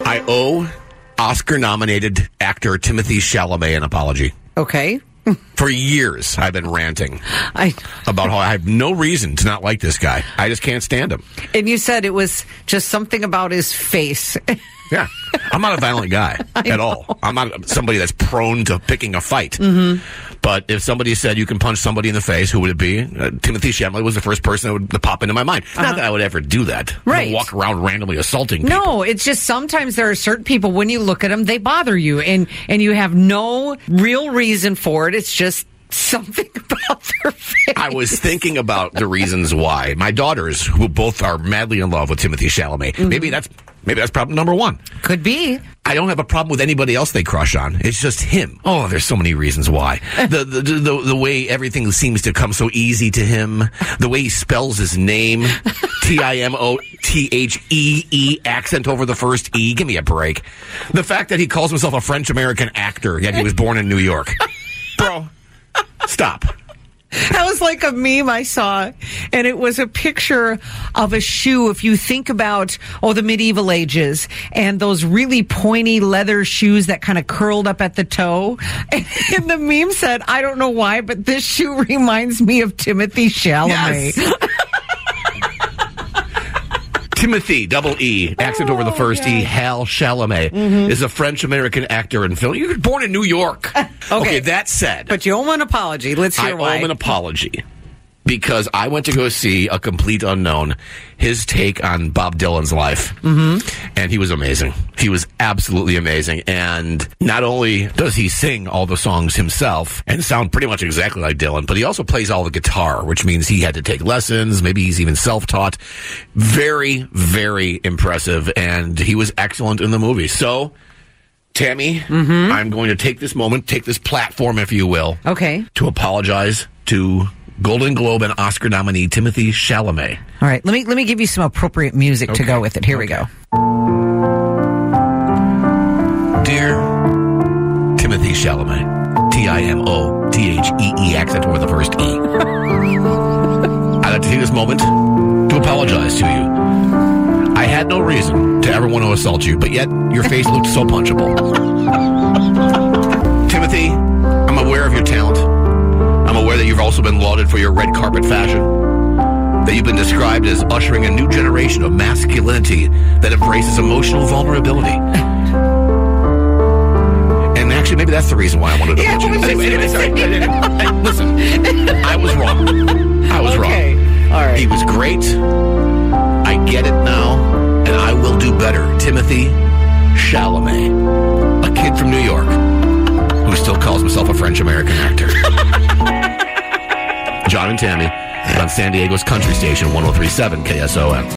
I owe Oscar-nominated actor Timothée Chalamet an apology. Okay. For years, I've been ranting about how I have no reason to not like this guy. I just can't stand him. And you said it was just something about his face. Yeah. I'm not a violent guy at all. I'm not somebody that's prone to picking a fight. Mm-hmm. But if somebody said you can punch somebody in the face, who would it be? Timothée Chalamet was the first person that would pop into my mind. Not that I would ever do that. Right. I don't walk around randomly assaulting people. No, it's just sometimes there are certain people, when you look at them, they bother you. And you have no real reason for it. It's just something about their face. I was thinking about the reasons why. My daughters, who both are madly in love with Timothée Chalamet, maybe that's problem number one. Could be. I don't have a problem with anybody else they crush on. It's just him. Oh, there's so many reasons why. The way everything seems to come so easy to him. The way he spells his name. Timothee, accent over the first E. Give me a break. The fact that he calls himself a French-American actor, yet he was born in New York. Bro, stop. That was like a meme I saw, and it was a picture of a shoe. If you think about, the medieval ages, and those really pointy leather shoes that kind of curled up at the toe. And the meme said, I don't know why, but this shoe reminds me of Timothée Chalamet. Yes. Timothée, double E, accent over the first E, Hal Chalamet, is a French-American actor and film. You were born in New York. Okay, that said. But you owe an apology. Let's hear why. I owe him an apology because I went to go see A Complete Unknown, his take on Bob Dylan's life. And he was amazing. He was absolutely amazing. And not only does he sing all the songs himself and sound pretty much exactly like Dylan, but he also plays all the guitar, which means he had to take lessons. Maybe he's even self-taught. Very, very impressive. And he was excellent in the movie. So, Tammy, I'm going to take this moment, take this platform, if you will, to apologize to Golden Globe and Oscar nominee Timothée Chalamet. All right, let me give you some appropriate music to go with it. Here we go. Dear Timothée Chalamet, Timothee, accent over the first E. I'd like to take this moment to apologize to you. I had no reason to ever want to assault you, but yet your face looked so punchable. Timothée, I'm aware of your talent. I'm aware that you've also been lauded for your red carpet fashion, that you've been described as ushering a new generation of masculinity that embraces emotional vulnerability. And actually, maybe that's the reason why I wanted to mention it. Anyway, sorry. Listen, I was wrong. I was wrong. All right. He was great. I get it now, and I will do better. Timothée Chalamet, a kid from New York who still calls himself a French-American actor. John and Tammy on San Diego's country station, 103.7 KSOM.